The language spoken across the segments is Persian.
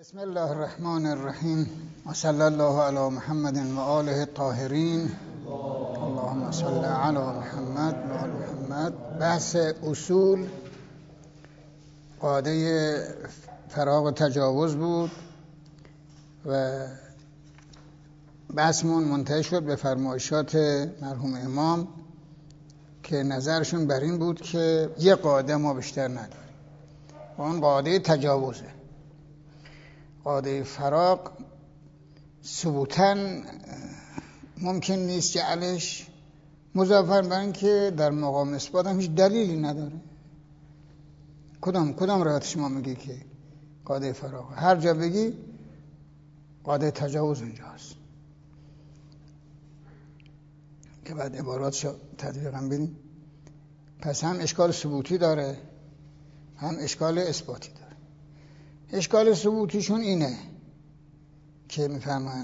بسم الله الرحمن الرحیم و صلی الله علی محمد و آله الطاهرین اللهم صل علی محمد و آل محمد. بحث اصول قاعده فراغ و تجاوز بود و بحثمون منتهی شد به فرمایشات مرحوم امام که نظرشون بر این بود که یه قاعده ما بیشتر نداریم و اون قاعده تجاوزه. قاعده فراغ ثبوتاً ممکن نیست جعلش مضافاً بر این که در مقام اثبات هم هیچ دلیلی نداره. کدام روایت شما میگی که قاعده فراغ؟ هر جا بگی قاعده تجاوز اونجاست که بعد عباراتشو تطبیقاً ببینیم. پس هم اشکال ثبوتی داره هم اشکال اثباتی داره. اشکال ثبوتیشون اینه که میفهمن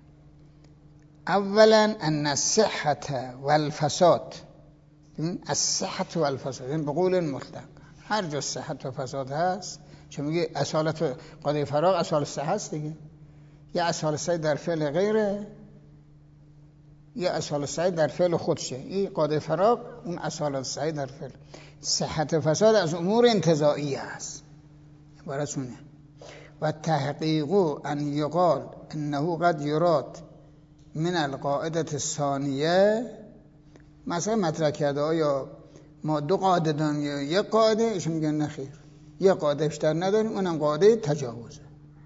اولا ان الصحت والفساد، الصحت والفساد این به قول مطلق هر جا صحت و فساد هست، چون میگه اصالت قاعده فراغ اصال صحت است دیگه، یا اصال صحت در فعل غیره یا اصال صحت در فعل خودشه. این قاعده فراغ اون اصال صحت در فعل. صحت و فساد از امور انتزاعی است، عبارتونه. و تحقیق ان یقال انه قد یراد من القاعده الثانیه، مثلا مطرح کرده آیا ما دو قاعده داریم یا یک قاعده؟ ایشون میگن نه خیر، یک قاعده بیشتر نداریم، اونم قاعده تجاوزه.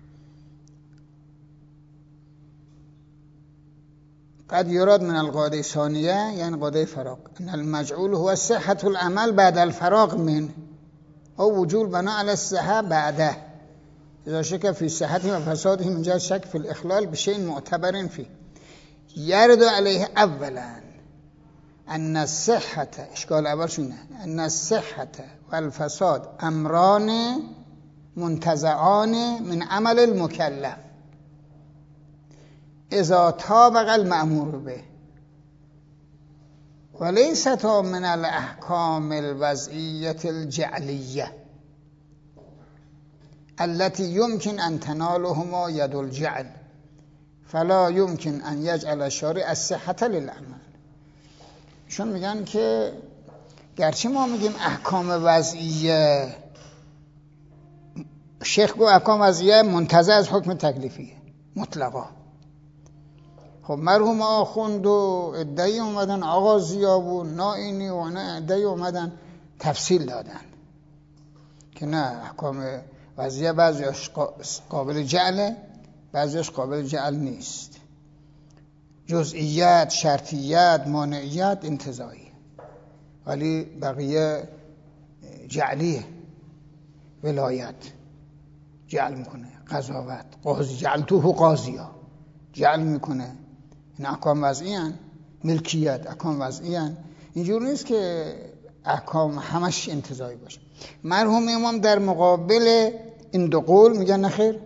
قد یراد من القاعده الثانیه یعنی قاعده فراغ ان المجعول هو صحة العمل بعد الفراغ من او وجود بنا علی الصحة بعده اذا شك في صحته و فساده من جهة شك في الاخلال بشيء معتبر فيه يرد عليه اولا ان الصحة، اشکال اول شونه، ان الصحة والفساد امران منتزعان من عمل المكلف اذا طابق المأمور به وليستا من الاحکام الوضعیة الجعلیه التي يمكن ان تنالهما يد الجعل فلا يمكن ان يجعل الشارع الصحة للعمل. شون میگن که گرچه ما میگیم احکام وضعیه، شیخ گو احکام وضعیه منتزع از حکم تکلیفیه مطلقا. خب مرحوم آخوند و ادعی اومدن، آقا ضیا و نائینی و ادعی اومدن تفصیل دادن که نه، احکام وضعیه بعضیش قابل جعله بعضیش قابل جعل نیست، جزئیات، شرطیات، مانعیات انتزاعی، ولی بقیه جعلیه. ولایت جعل میکنه، قضاوت، قاضی جعلتوه قاضیا جعل میکنه، این احکام وضعی هن. ملکیت احکام وضعی هن. اینجور نیست که احکام همش انتزاعی باشه. مرحوم امام در مقابل این دو قول میگن نخیر،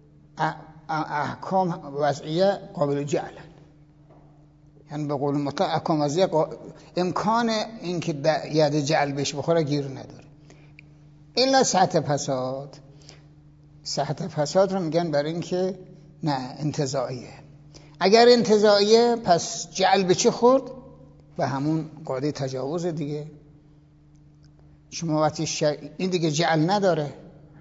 احکام وضعیه قابل جعل، یعنی به قول مطلق احکام وضعیه امکان این که ید جعل بهش بخوره گیر نداره. الا صحت فساد، صحت فساد رو میگن برای این که نه انتزاعیه. اگر انتزاعیه پس جعل به چه خورد؟ به همون قاعده تجاوز دیگه. شما وقتی این دیگه جعل نداره،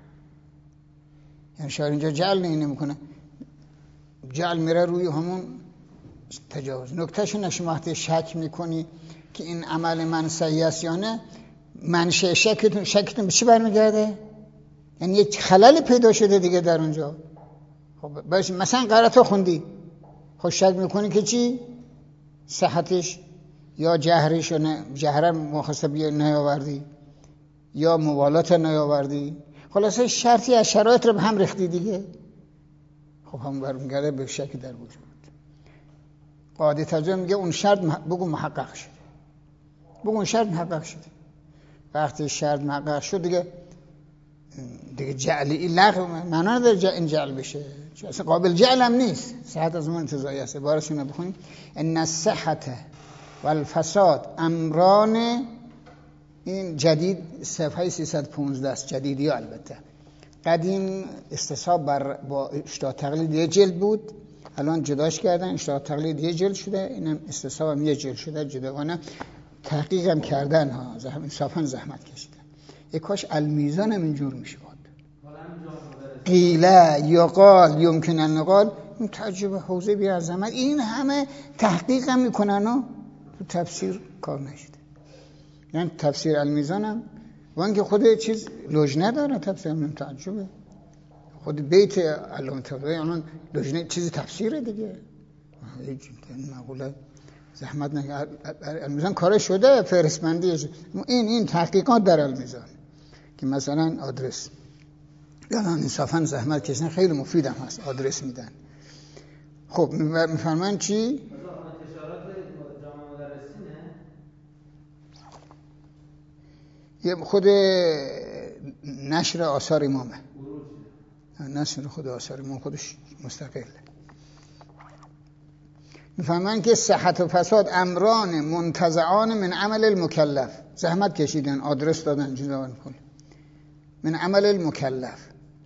یعنی شاید اینجا جعل نمیکنه، جعل میره روی همون تجاوز. نکتهش اینه شما وقتی شک میکنی که این عمل من صحیح است یا نه، منشأ شکتون به چی برمیگرده؟ یعنی یک خلل پیدا شده دیگه در اونجا. خب باشه، مثلا قرائت خوندی، خب شک میکنی که چی؟ صحتش یا جهرش، جهره مخاطبی نیاوردی یا موالات نیاوردی، خلاصه شرطی از شرایط رو به هم ریختی دیگه. خب هم برمیگرده به شک در وجود. قاعده تجاوز میگه اون شرط بگو محقق شده، بگو اون شرط محقق شده. وقتی شرط محقق شد دیگه جعلی لغو معنا نداره این جعل بشه، اصلا قابل جعل هم نیست. صحت از اون انتزاعی است. عبارتشون رو بخونیم ان الصحة والفساد امران، این جدید صفحه 315 است، جدیدی البته. قدیم استصحاب با اشتهار تقلید یه جلد بود، الان جداش کردن، اشتهار تقلید یه جلد شده، اینم استصحاب هم یه جلد شده جداگانه. تحقیق هم کردن ها، انصافا زحمت کشیدن. یک کاش المیزان هم اینجور میشد. قیله یقال یمکن ان یقال، این تجربه حوزه بی عظمت، این همه تحقیق هم میکنن و تو تفسیر کار نشده. یعنی تفسیر المیزان هم وان که خود چیز لجنه داره، تفسیر هم تعجبه. خود بیت علامه طباطبایی الان لجنه چیزی تفسیره دیگه. این مقوله زحمت نکرد، المیزان کار شده، فهرست‌بندی این تحقیقات در المیزان که مثلا آدرس، الان انصافا زحمت کشیدن، خیلی مفید هم هست، آدرس میدن. خب میفرمان چی؟ انتشارات جامعه مدرسینه؟ یه خود نشر آثار امامه، نشر خود آثار امام خودش مستقل. میفهمن که صحت و فساد امران منتزعان من عمل المکلف. زحمت کشیدن، آدرس دادن، جزوان کن من عمل المکلف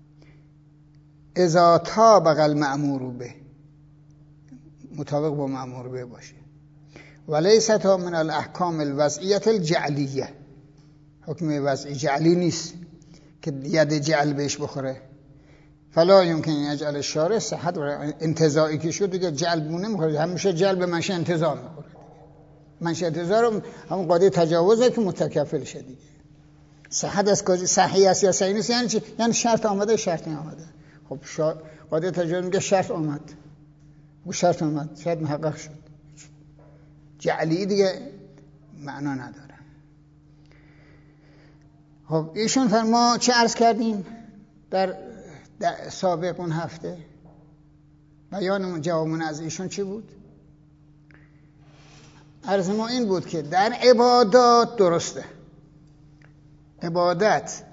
اذا طابق المأمور به، مطابق با مأمور به باشه. ولیست من الاحکام الوضعیه الجعلیه، حکم وضعی جعلی نیست که ید جعل بهش بخوره. فلا یمکن یجعل الشارع صحت و انتزاعی که شد دیگه جعل بونه میخوره، همیشه جعل به منشأ انتزاع میخوره. منشأ انتزاع رو همون قاعده تجاوزه که متکفل شه دیگه. صحت از کجا؟ صحیح است یا صحیح نیست یعنی چی؟ یعنی شرط آمده، شرط نیامده. خب قاعده تجاوز میگه شرط آمد، او شرط آمد، شرط محقق شد. جعلی دیگه معنا نداره. خب ایشون فرما چه عرض کردیم در سابق اون هفته؟ بیانمون جوابمون از ایشون چی بود؟ عرض ما این بود که در عبادات درسته، عبادت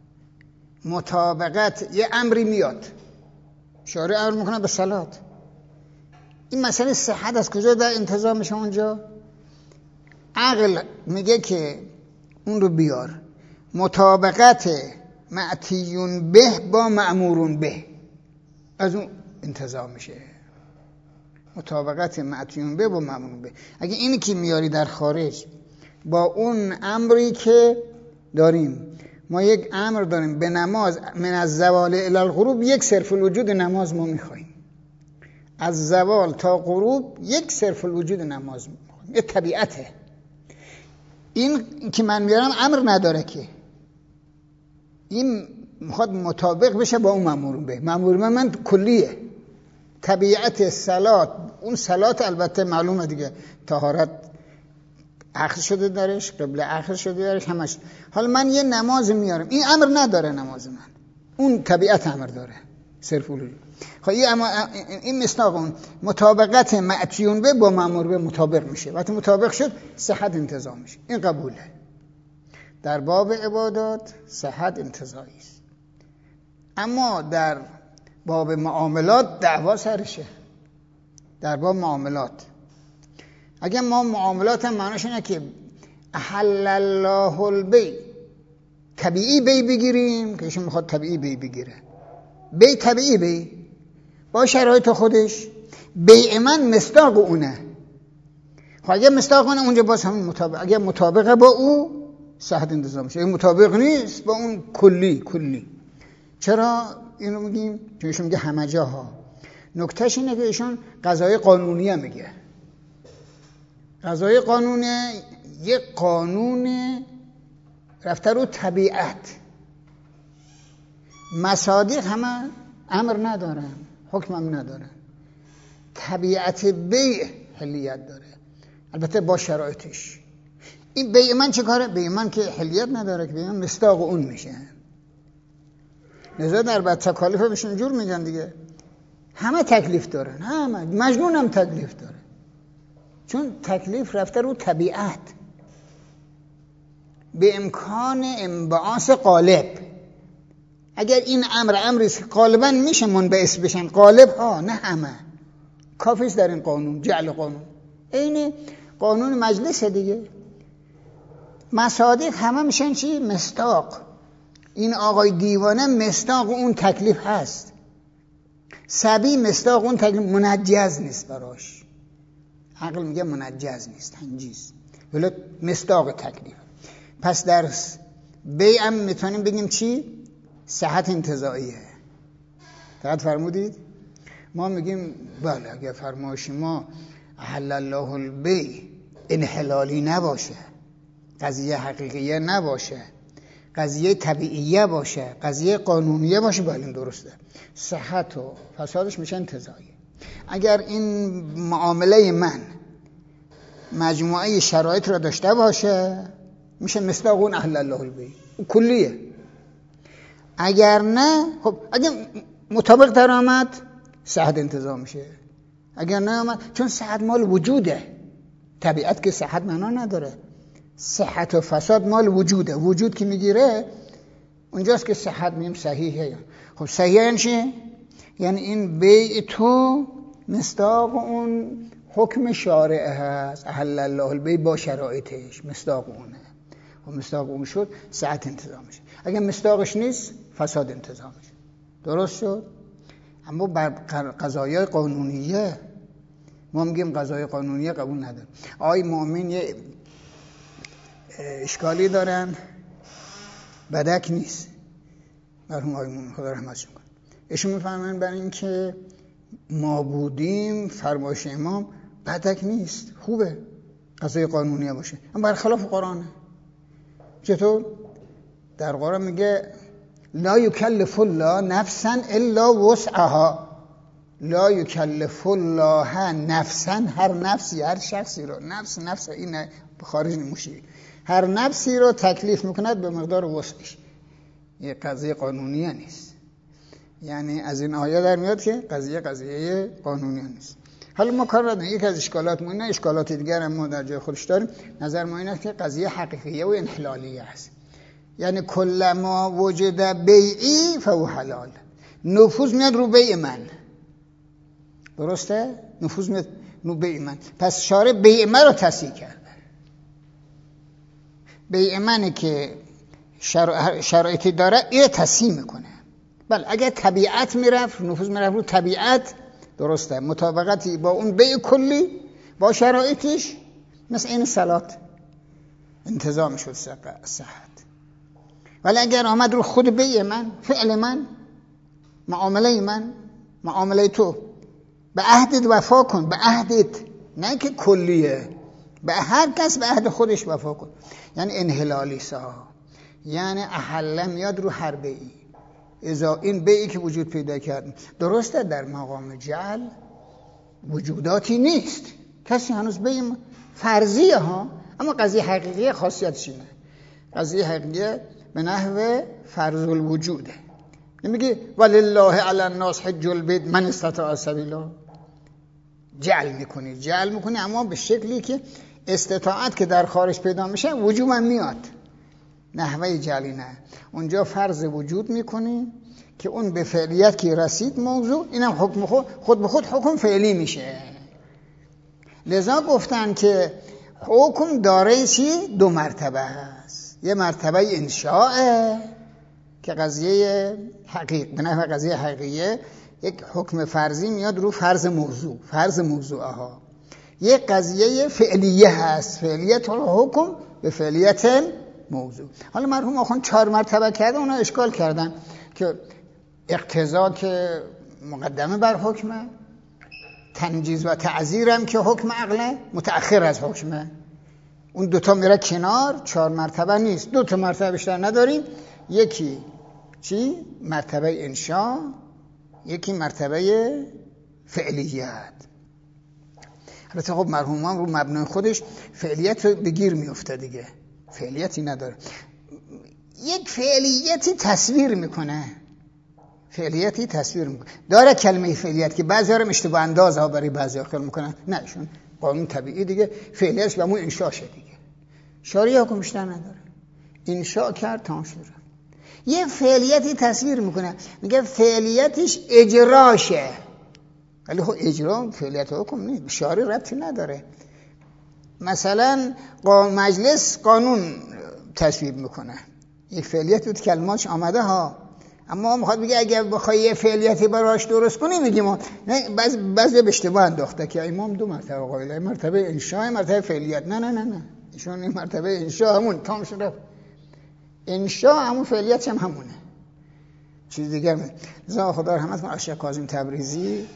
مطابقت یه امری میاد، شارع امر میکنه به صلات، این مسئله صحت از کجا در انتظام میشه اونجا؟ عقل میگه که اون رو بیار، مطابقت معتیون به با مأمورون به، از اون انتظام میشه. مطابقت معتیون به با مأمورون به. اگه اینی که میاری در خارج با اون امری که داریم، ما یک امر داریم به نماز من از زوال الی الغروب، یک صرف الوجود نماز ما میخوایم، از زوال تا غروب یک صرف الوجود نماز میخوایم، یه طبیعته. این که من میارم امر نداره که، این میخواد مطابق بشه با اون مأمورون به. مأمور من کلیه، طبیعت صلات، اون صلات البته معلومه دیگه، طهارت اخذ شده درش، قبله اخذ شده درش، همش. حالا من یه نماز میارم، این امر نداره نماز من، اون طبیعت امر داره، صرف الوجود. خب این مصداق اون مطابقت معتیون به با مأمور به مطابق میشه. وقتی مطابق شد صحت انتزاع میشه، این قبوله. در باب عبادات صحت انتزاعی است، اما در باب معاملات دعوا سرشه. در باب معاملات اگه ما معاملات هم معناش اینه که احل الله البیع، طبیعی بیع بگیریم که ایشون میخواد طبیعی بیع بگیره، بیع طبیعی بیع با شرایط خودش، بیع من مصداق اونه. خب اگه مصداق اونه اونجا باز همون مطابق، اگه مطابقه با او صحت انتظام میشه، اگه مطابق نیست با اون کلی. چرا اینو میگیم؟ چون ایشون میگه همه جاها. نکتهش اینه که ایشون قضای قانونی هم میگه. قضای قانونه یک قانون رفته رو طبیعت. مصادیق همه امر ندارن، حکم هم ندارن، طبیعت بیع حلیت داره، البته با شرایطش. این بیع من چه کاره؟ بیع من که حلیت نداره، که بیع من مصداق اون میشه. لذا در بعد تکالیف بهشون جور میگن دیگه، همه تکلیف دارن، همه مجنون هم تکلیف داره، چون تکلیف رفته رو طبیعت به امکان انبعاث قالب. اگر این امری غالبا میشه منبعث بشن قالب ها، نه همه، کافیست در این قانون جعل قانون این قانون مجلس دیگه. مصادیق همه میشن چی؟ مصداق. این آقای دیوانه مصداق اون تکلیف هست. صبی مصداق اون تکلیف منجز نیست براش. عقل میگه منجز نیست، تنجیز، ولی مصداق تکلیف. پس در بیع هم میتونیم بگیم چی؟ صحت انتزاعیه. دقت فرمودید؟ ما میگیم بله اگر فرمایش ما احل الله البیع انحلالی نباشه، قضیه حقیقیه نباشه، قضیه طبیعیه باشه، قضیه قانونیه باشه، بله این درسته. صحت و فسادش میشه انتزاعیه. اگر این معامله من مجموعه شرایط را داشته باشه میشه مصداق اون احل الله البیع، اون کلیه. اگر نه، خب اگر مطابق در آمد صحت انتزاع میشه، اگر نه آمد، چون صحت مال وجوده، طبیعت که صحت معنا نداره، صحت و فساد مال وجوده. وجود که میگیره اونجاست که صحت میگیم صحیحه. خب صحیحه یعنی چی؟ یعنی این بیع تو مصداق اون حکم شارع هست، احل الله البیع با شرایطش، مصداق اونه. خب مصداق اون شد، صحت انتزاع میشه. اگر مصداقش نیست فساد انتزاع میشه. درست شد؟ اما بر قضایای قانونیه ما میگیم قضای قانونیه قبول نداریم. آقای مؤمن یه اشکالی دارن، بدک نیست، مرحوم آقای مؤمن خدا رحمتشون کنه. ایشون میفهمن برای این که ما بودیم فرمایش امام بدک نیست، خوبه قضای قانونیه باشه، اما برخلاف قرآنه. چطور؟ در قرآن میگه لا یکلف الله نفسا الا وسعها. لا یکلف الله نفسا، هر نفسی، هر شخصی رو، نفس این خارج نموشی، هر نفسی رو تکلیف میکند به مقدار وسعش. یه قضیه قانونیه نیست. یعنی از این آیه در میاد که قضیه قانونیه نیست. حالا ما کار نداریم، یک از اشکالات ما اینه، اشکالات دیگر هم ما در جای خودش داریم. نظر ما اینه که قضیه حقیقیه و انحلالیه است. یعنی کل ما وجد بیعی فهو حلال. نفوذ میاد رو بیع من، درسته؟ نفوذ میاد رو بیع من. پس شارع بیع من رو تصحیح کرده. بیع منی که شرایطی داره این تصحیح میکنه. بله اگر طبیعت میرفت، نفوذ میرفت رو طبیعت، درسته، مطابقتی با اون بیع کلی با شرایطش، مثل این صلات انتظام میشد صحت. ولی اگر آمد رو خود بیع من، فعل من، معامله من، معامله تو، به عهدت وفا کن، به عهدت، نه که کلیه، به هر کس به عهد خودش وفا کن. یعنی انحلالی سا، یعنی احل میاد رو هر بیعی. ازا این بیعی که وجود پیدا کرد، درسته در مقام جعل وجوداتی نیست، کسی هنوز بیع فرضیه ها، اما قضیه حقیقیه خاصیتش اینه. قضیه حقیقیه به نحو فرض الوجوده. نمیگه ولله علی الناس حج البیت من استطاع سبیلا. جعل میکنی اما به شکلی که استطاعت که در خارج پیدا میشه وجوب هم میاد. نحوه جعلی نه، اونجا فرض وجود میکنی که اون به فعلیت که رسید موضوع، اینم حکم خود به خود حکم فعلی میشه. لذا گفتن که حکم داره چی؟ دو مرتبه هست. یه مرتبه انشاء که قضیه حقیق، به نحو قضیه حقیقیه، یک حکم فرضی میاد رو فرض موضوع ها. یک قضیه فعلیه هست، فعلیت حکم به فعلیت موضوع. حالا مرحوم آخوان 4 مرتبه کرده، اونا اشکال کردن که اقتضا که مقدمه بر حکمه، تنجیز و تعزیر هم که حکم عقله متأخر از حکمه. اون دوتا میره کنار، 4 مرتبه نیست، 2 مرتبه بیشتر نداریم. یکی چی؟ مرتبه انشاء، یکی مرتبه فعلیت. البته خب مرحوم هم رو مبنای خودش فعلیت رو بگیر میفته دیگه، فعلیتی نداره. یک فعلیتی تصویر میکنه، داره کلمه فعلیت که بعضی ها رو اشتباه انداز ها برای بعضی ها خیال میکنن، نه ایشون قانون طبیعی دیگه، فعلیتش به همون انشاء شه دیگه، شارعی حکم بیشتر نداره، انشاء کرد تمام شد. یه فعلیتی تصویر میکنه، میگه فعلیتش اجراشه، ولی خب اجرا فعلیت حکم نیست، به شارع ربطی نداره. مثلا مجلس قانون تصویب میکنه، یک فعلیت بود کلماتش آمده ها، اما میخواد بگه اگر بخوای یه فعلیتی براش درست کنی میگیم نه، بعضی به اشتباه انداخته که امام دو مرتبه قائله، مرتبه انشاء، مرتبه فعلیت. نه ایشون این مرتبه انشاء همون تام شده، انشاء همون فعلیت هم همونه، چیز دیگر نه. رضا خدا رحمت کنه آقای کاظم تبریزی،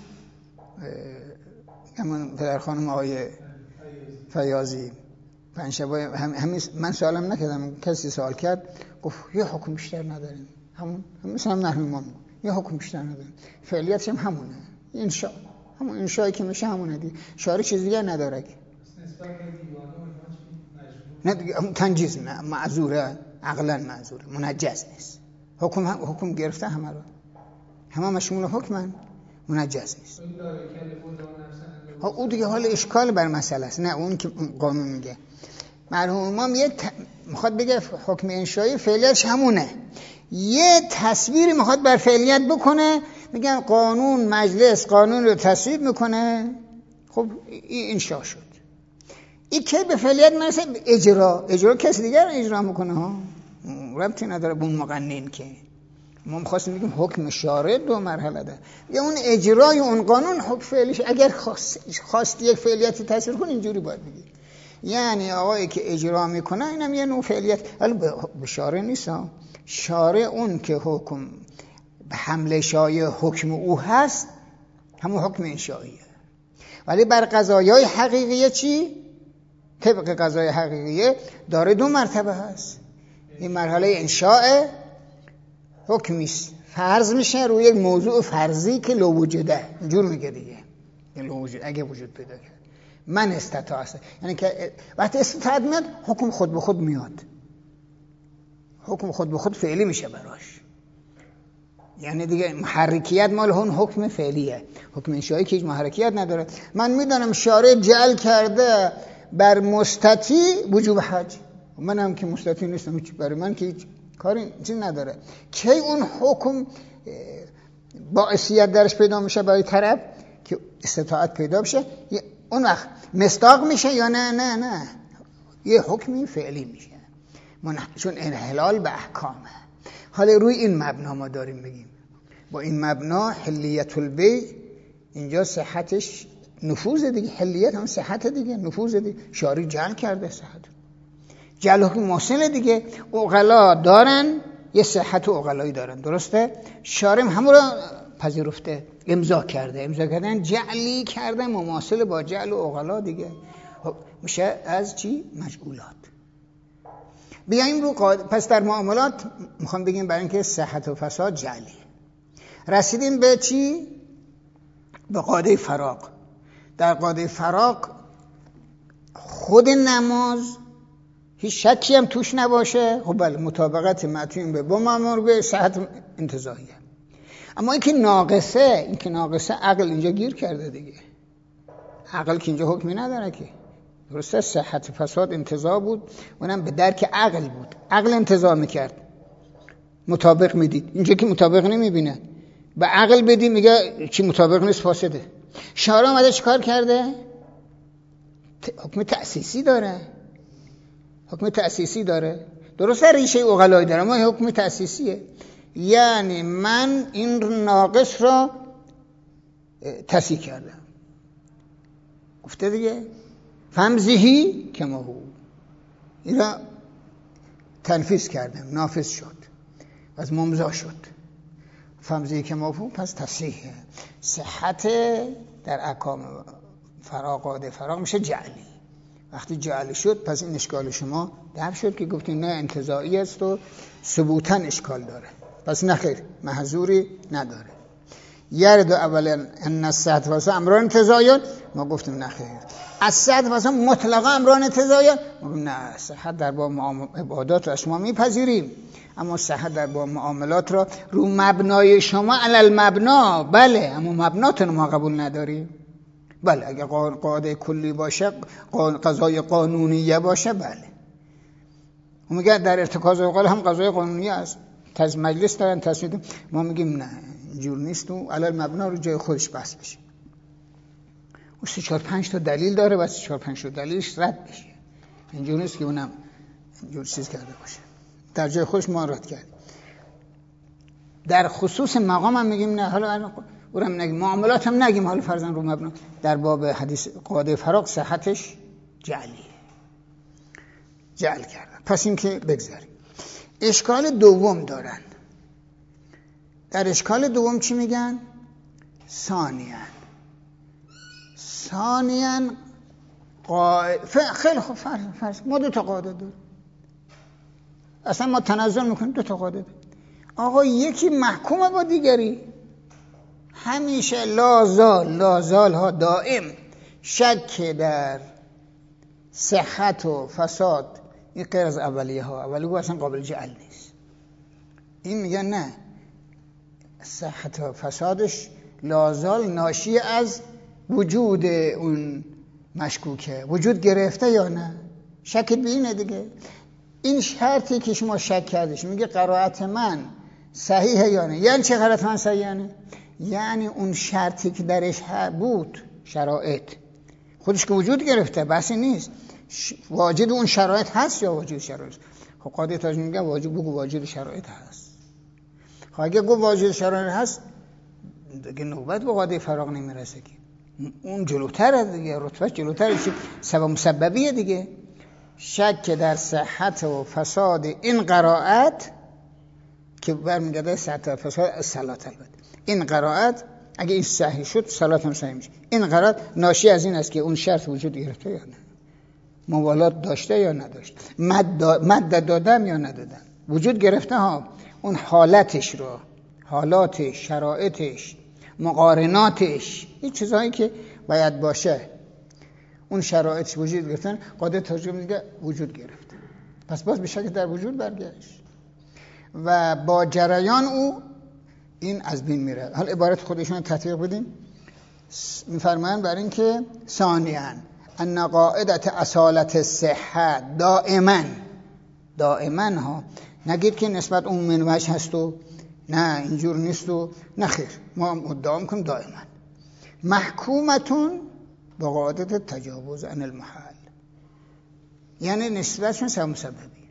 همون پدر خانم آقای فیاضی، پنجشنبه من سوالم نکردم، کسی سوال کرد گفت یه حکم بیشتر نداریم، همون مثلا مرحوم امام یه حکم بیشتر نداریم، فعلیتش هم همونه، انشاء همون انشایی که میشه همونه دیگه، شارع چیز دیگه نداره که نه دیگه، تنجیز نه، معذوره، عقلا معذوره، منجز نیست. حکم گرفته همه رو، همه مشمول حکمن، منجز نیست. او دیگه حال اشکال بر مسئله است، نه اون که قانون میگه. مرحوم امام میخواد بگه حکم انشایی فعلیتش همونه، یه تصویری میخواد بر فعلیت بکنه، میگن قانون مجلس قانون رو تصویب میکنه، خب این انشا شد. این که به فعلیت میرسه اجرا کسی دیگر رو اجرا میکنه ها، ربطی نداره به اون مقنن که ما می‌خواستیم بگیم حکم شارع دو مرحله ده، یا اون اجرای اون قانون حکم فعلیش اگر خواست یک فعلیتی تصویر کنه اینجوری باید بگی، یعنی آقایی که اجرا میکنه اینم یه نوع فعلیت، ولی به شارع نیست ها، شارع اون که حکم به حمله شایع حکم او هست همون حکم انشائیه، ولی بر قضایای حقیقیه چی؟ طبق قضای حقیقیه داره دو مرتبه هست، این مرحله انشاء حکمی فرض میشه روی یک موضوع فرضی که لو وجوده، اینجور میگه دیگه، لو وجود اگه وجود پیدا کرد، من استطاع است، یعنی که وقتی استطاعت میاد حکم خود به خود میاد، حکم خود به خود فعلی میشه براش، یعنی دیگه محرکیت مال اون حکم فعلیه، حکم انشایی که هیچ محرکیت نداره. من میدانم شارع جعل کرده بر مستطیع وجوب حج، منم که مستطیع نیستم، برای من که هیچ کاری چیز نداره، کی اون حکم باعثیت درش پیدا میشه برای طرف که استطاعت پیدا بشه، اون وقت مصداق میشه یا نه یه حکمی فعلی میشه، چون انحلال به احکامه. حالا روی این مبنا ما داریم بگیم، با این مبنا حلیت البیع اینجا صحتش نفوذ دیگه، حلیت هم صحت دیگه، نفوذ دیگه، شارع جعل کرده، صحت جعل حکم محسن دیگه، عقلا دارن یه صحت و عقلایی دارن، درسته؟ شارع همون رو پذیرفته، امضا کردن جعلی کرده مماثل با جعل و عقلا دیگه، میشه از چی؟ مجعولات. بیاییم رو پس در معاملات میخوام بگیم برای اینکه صحت و فساد جعلی، رسیدیم به چی؟ به قاعده فراق. در قاعده فراق خود نماز هیچ شکی هم توش نباشه، خب بله مطابقت متین به با مأمور به صحت انتزاعیه، اما این که ناقصه عقل اینجا گیر کرده دیگه، عقل که اینجا حکمی نداره که، درسته صحت فساد انتزاع بود، اونم به درک عقل بود، عقل انتزاع میکرد مطابق میدید، اینجا که مطابق نمیبینه، به عقل بدی میگه چی مطابق نیست فاسده. شارع اومده چیکار کرده؟ حکم تأسیسی داره، درسته ریشه عقلایی داره، اما حکم تأسیسیه، یعنی من این ناقص را تصحیح کردم، گفته دیگه فمزهی کما هو، این را تنفیذ کردم، نافذ شد، پس ممضا شد، فمزهی کما هو، پس تصحیحه. صحت در احکام قاعده فراق میشه جعلی. وقتی جعلی شد پس این اشکال شما دفع شد که گفتیم نه انتزاعی است و ثبوتاً اشکال داره، پس نخیر محظوری نداره. یرد اولا ان الصحت واسه امران انتزاعیان، ما گفتیم نخیر، از صحت واسه مطلقا امران انتزاعیان، ما گفتیم نه، صحت در باب عبادات را شما میپذیریم، اما صحت در باب معاملات را رو مبنای شما علل مبنا، بله اما مبناتون ما قبول نداریم. بله اگه قاعده کلی باشه، قضای قانونیه باشه، بله اون میگه در ارتکاز اوقال هم قضای قانونیه است، مجلس دارن تصمیم، ما میگیم نه اینجور نیست و علل مبنا رو جای خودش بس بشه، و 3-4-5 تا دلیل داره و 3-4-5 تا دلیلش رد بشه، اینجور نیست که اونم اینجور چیز کرده باشه. در جای خودش ما رد کردیم. در خصوص مقام هم میگیم نه، حالا اونم نگیم، معاملات هم نگیم، حالا فرضاً رو مبنا در باب حدیث قاعده فراق صحتش جعلیه، جعل کردن. پس این که بگذاریم. اشکال دوم دارن. در اشکال دوم چی میگن؟ ثانیاً خیلی خوب، فرض ما 2 تا قاعده داریم، اصلا ما تنزل میکنیم 2 تا قاعده داریم. آقا یکی محکومه با دیگری، همیشه لازال ها دائم شک در صحت و فساد، این غیر از اولیه ها، اولیه اصلا قابل جعل نیست. این میگن نه، صحت و فسادش لازال ناشی از وجود اون مشکوکه، وجود گرفته یا نه، شک به اینه دیگه. این شرطی که شما شک کردش، میگه قرائت من صحیحه یا نه. یعنی چه قرائت من صحیحه؟ یعنی اون شرطی که درش بود، شرایط خودش که وجود گرفته، بحثی نیست، واجد اون شرایط هست یا واجد شرایط. خب قاضی تاج میگه بگو واجد شرایط هست. خب اگه گفت واجد شرایط هست دیگه نوبت به قاضی فراق نمیرسه که اون جلوتره دیگه، رتبه جلوتره، سبب مسببیه دیگه. شک در صحت و فساد این قرائت که برمیگرده صحت و فساد صلات، البته این قرائت اگه این صحیح شد صلات هم صحیح میشه. این قرائت ناشی از این است که اون شرط وجود گرفته یا نه، موالات داشته یا نداشته، مد دادم یا ندادم، وجود گرفته ها، اون حالتش رو، حالاتش، شرایطش، مقارناتش، این چیزهایی که باید باشه، اون شرایطش وجود گرفتن، قاعده ترجمه میگه وجود گرفته، پس باز به شک در وجود برگشت و با جریان او این از بین میره. حالا عبارت خودشون تطبیق بدیم. میفرمایند برای این که ثانیاً ان قاعدت اصالت صحت دائما ها، نگید که نسبت اون منوش هست و نه اینجور نیست و نه خیر، ما مدعا میکنیم دائما محکومتون با قاعدت تجاوز عن المحال، یعنی نسبتشون سبب مسببی.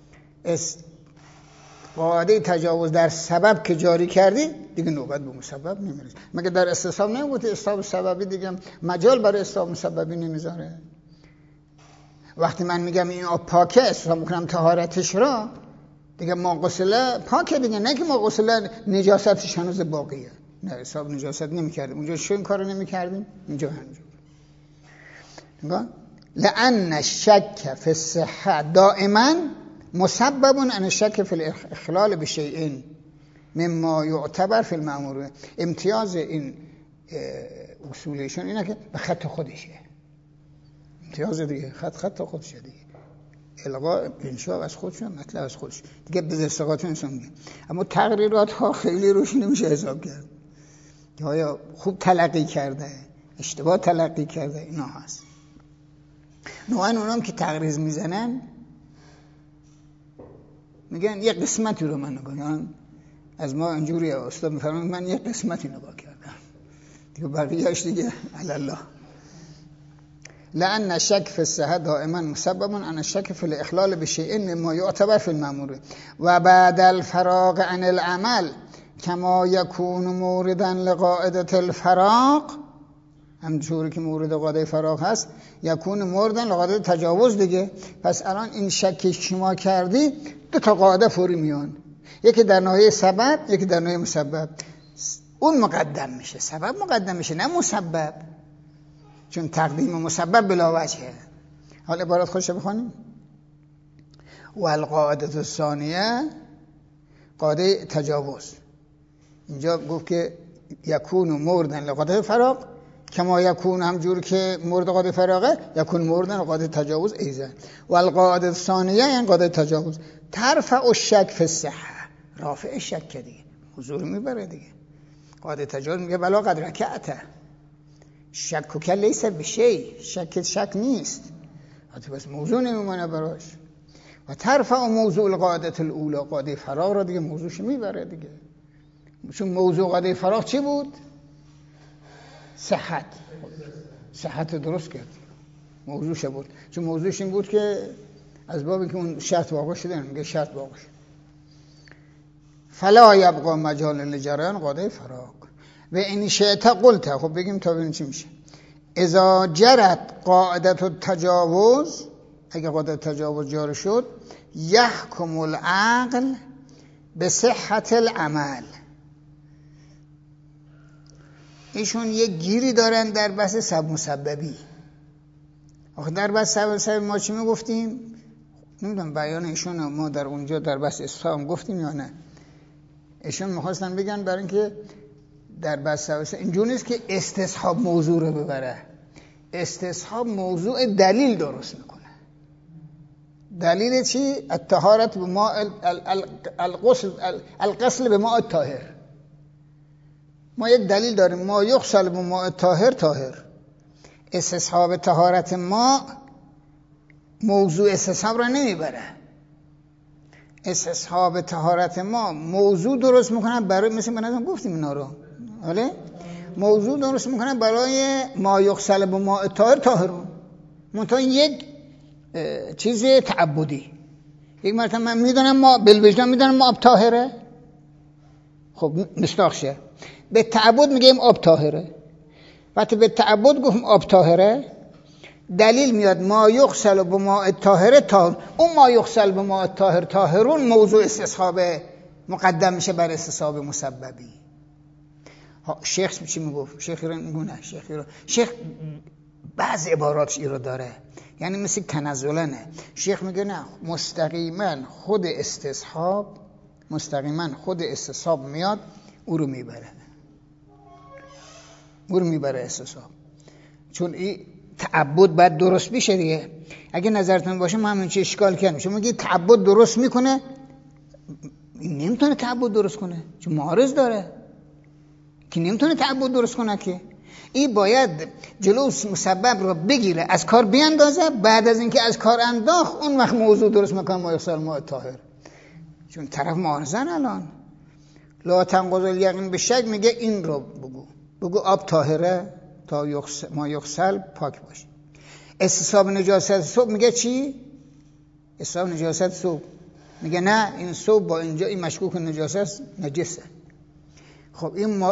قاعده تجاوز در سبب که جاری کردی دیگه نوبت به مسبب نمیرسه. مگه در استصحاب نمیگه استصحاب سببی دیگه مجال برای استصحاب مسببی نمیذاره؟ وقتی من میگم این آب پاکه، استصحاب میکنم طهارتش را، دیگه ما غسله پاکه دیگه، نه که ما غسله نجاستش هنوز باقیه، نه استصحاب نجاست نمیکردیم اونجا، چه این کارو نمیکردیم اینجا همینجور. نگاه لأن الشک فی الصحة دائما مسبب عن الشک فی الاخلال بشیء مما یعتبر فی المأمور. امتیاز این اصولشون اینه که به خط خودشه، امتیاز دیگه خط خودشه دیگه، الغا انشاء از خودشون، مطلب از خودش دیگه، به دستقاط انسان میگه. اما تقریرات ها خیلی روش نمیشه حساب کرد، یا خوب تلقی کرده، اشتباه تلقی کرده، اینا هست. نوعا اونام که تقریض میزنن میگن یه قسمتی رو من نگاه کردم، از ما اینجوری استاد میفرمایند من یه قسمتی نگاه کردم دیگه، بقیه‌اش دیگه علی الله. لأن الشك في الصحة دائما مسبب عن الشك في الإخلال بشيء مما يعتبر في المأمور و بعد الفراغ عن العمل كما يكون موردا لقاعدة الفراق، همچون که مورد قاعده فراق هست، یکون موردا لقاعده تجاوز دیگه. پس الان این شکی شما کردی 2 تا قاعده فوری میان، یکی در ناحیه سبب، یکی در ناحیه مسبب. اون مقدم میشه، سبب مقدم میشه نه مسبب، چون تقدیم مسبب بلا وجهه. حالا عبارت خودش بخونیم. و القاعده الثانیه قاعده تجاوز، اینجا گفت که یکون موردا لقاعده فراق کما یکون، همجور که مورد قاعده فراقه یکون مورد قاعده تجاوز ایزن. و القاعده الثانیه یعنی قاعده تجاوز ترفع الشک فی الصحة، رافع شک دیگه، حضور میبره دیگه. قاعده تجاوز میگه بلا قد رکعته شک که لیس بشی، شک نیست، حتی بس موضوع نمیمونه براش. و ترفع موضوع القاعده الاولى، قاعده فراق را دیگه موضوعش میبره دیگه، چون موضوع قاعده فراق چی بود؟ صحت درست کرد، موضوعش بود، چون موضوعش این بود که از بابی که اون شرط واقع شده میگه شرط واقع شده. فلا یبقى مجال لجریان قاعده فراق و این شئت قلت. خب بگیم تا ببینیم چی میشه. اذا جرت قاعده التجاوز، اگه قاعده تجاوز جاری شد، یحکم العقل به صحت العمل. ایشون یک گیری دارن در بحث سبب مسببی. آخه در بحث سبب مسببی ما چی میگفتیم؟ نمیدونم بیان ایشون ما در اونجا در بحث استصحاب گفتیم یا نه. ایشون میخواستن بگن برای اینکه در بحث سبب مسببی اینجوری نیست که استصحاب موضوع رو ببره. استصحاب موضوع دلیل درست میکنه. دلیل چی؟ الطهارت به ماء الغسل به ماء الطاهر. ما یک دلیل داریم، ما یغسل به ماء الطاهر طاهر. استصحاب طهارت ما موضوع استصحاب را نمیبره. استصحاب طهارت ما موضوع درست میکنه برای، مثل من گفتیم اینا رو، حالا موضوع درست میکنه برای ما یغسل به ماء الطاهر طاهرون. منتها یک چیز تعبدی. یک مرتبه من میدونم ما بالوجدان میدونم ما آب طاهره، خب مستاخشه به تعبد میگیم آب طاهره. وقتی به تعبد گفتم آب طاهره، دلیل میاد ما یغسل به ماء الطاهر طاهر. اون ما یغسل به ماء الطاهر طاهرون موضوع استصحاب مقدم میشه بر استصحاب مسببی. شیخ چی میگفت؟ شیخ بعض عباراتش رو داره، یعنی مثل تنزلنه. شیخ میگه نه، مستقیما خود استصحاب میاد او رو میبره استصحاب. چون این تعبد باید درست بشه دیگه. اگه نظرتون باشه ما همین چه اشکال کردیم. شما میگید تعبد درست میکنه، این نمیتونه تعبد درست کنه چون معارض داره که نمیتونه تعبد درست کنه. که این باید جلو مسبب رو بگیره، از کار بیاندازه، بعد از اینکه از کار انداخت اون وقت موضوع درست میکنه ما یغسل ماء طاهر. چون طرف معارضن الان. لا تنقض الیقین به شک، میگه این رو بگو آب طاهره تا ما یغسل پاک باشه. استصحاب نجاست ثوب میگه چی؟ استصحاب نجاست ثوب میگه نه، این ثوب با اینجا این مشکوک نجاست نجسه. خب این ما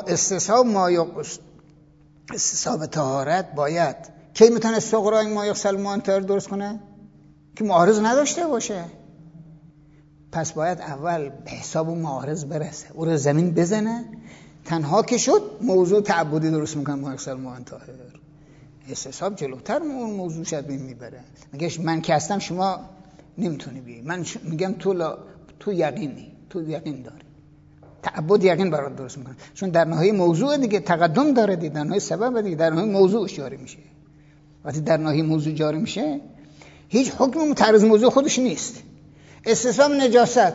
استصحاب طهارت باید کی میتونه صغرای ما یغسل ماء طاهر درست کنه؟ که معارض نداشته باشه. پس باید اول به حساب معارض برسه، او رو زمین بزنه، تنها که شد موضوع تعبدی درست میکنه ما یغسل ماء طاهر. استصحاب جلوتر اون موضوع شد میبره. میگه من که هستم شما نمیتونی بیایی. من میگم تو یقینی، تو یقین داری، تعبد یقین برات درست میکنه. چون در نهایت موضوع دیگه تقدم داره دیگه، در نهایت سبب دیگه، در نهایت موضوعش جاری میشه. وقتی در نهایت موضوع جاری میشه هیچ حکم متعارض موضوع خودش نیست. استصحاب نجاست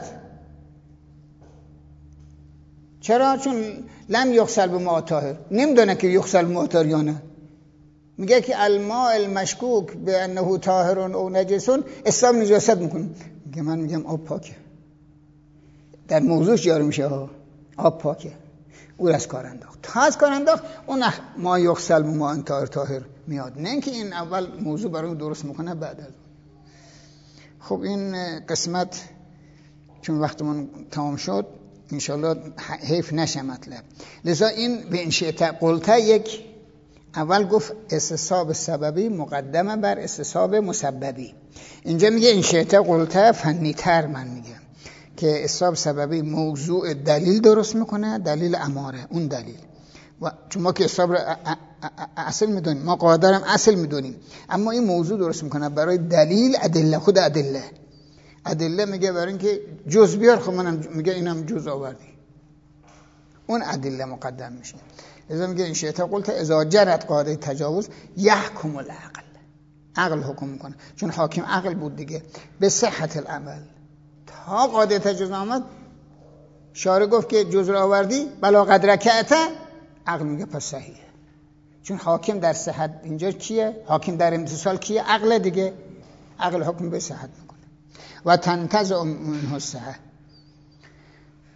چرا؟ چون لم یغسل به ماء طاهر، نمیدونه که یغسل به ماء طاهر یا نه. میگه که الماء المشکوک به انه طاهر او نجسون استصحاب نجاست میکنه. میگه من میگم آب پاکه، در موضوعش جاری میشه آب پاکه، او از کار انداخت. تا از کار انداخت اون ما یغسل به ماء طاهر میاد، نه اینکه این اول موضوع برای درست میکنه بعد از. خب این قسمت چون وقتمون تمام شد انشالله حیف نشه مطلب. لذا این به این شئت قلت یک اول گفت استصحاب سببی مقدمه بر استصحاب مسببی. اینجا میگه این شئت قلت فنی تر من میگم که استصحاب سببی موضوع دلیل درست میکنه، دلیل اماره، اون دلیل. و چون ما که استصحاب اصل میدونیم، ما قاعده اصل میدونیم، اما این موضوع درست میکنه برای دلیل ادله. خود ادله میگه برای اینکه جز بیار، خب منم میگه اینم جز آوردی، اون ادله مقدم میشه. لذا میگه این شئت قلت اذا جرت قاعده تجاوز یحکم العقل، عقل حکم میکنه. چون حاکم عقل بود دیگه، به صحت العمل. تا قاعده تجاوز آمد شارع گفت که جز رو آوردی بلا قد رکعت، عقل میگه پس صحیحه. چون حاکم در صحت اینجا کیه؟ حاکم در امتصال کیه؟ عقل دیگه. عقل حکم به صحت میکنه. و تنتزع منه الصحه،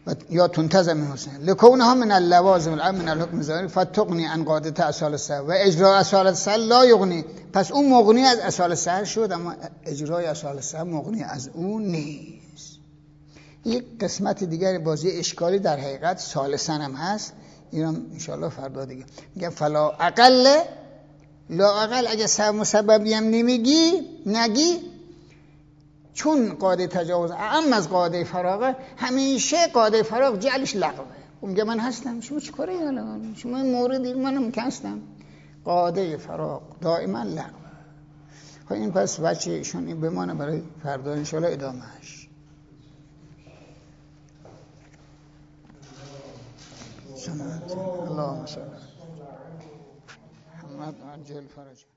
یا تنتظر من حسن لکونها من اللوازم العام من الحکم الظاهری فتغنی عن قاعده اصال السهر و اجرا اصال السهر لا یغنی. پس اون مغنی از اصال السهر شد، اما اجرای اصال السهر مغنی از اون نیست. یک قسمت دیگر بازی اشکالی در حقیقت ثالثاً هم هست، اینم انشاءالله فردا دیگه میگم فلا اقل لا اقل. اگه سبب مسببی هم نگی چون قاعده تجاوز اعم از قاعده فراغه، همیشه قاعده فراغ جعلش لغوه. میگه من هستم، شما چی کاره الان؟ شما موردی، منم که هستم. قاعده فراغ دائما لغوه. خب این پس بچه ایشون این بمانه برای فردا انشاءالله ادامهش. اللهم صل محمد عجل فرج.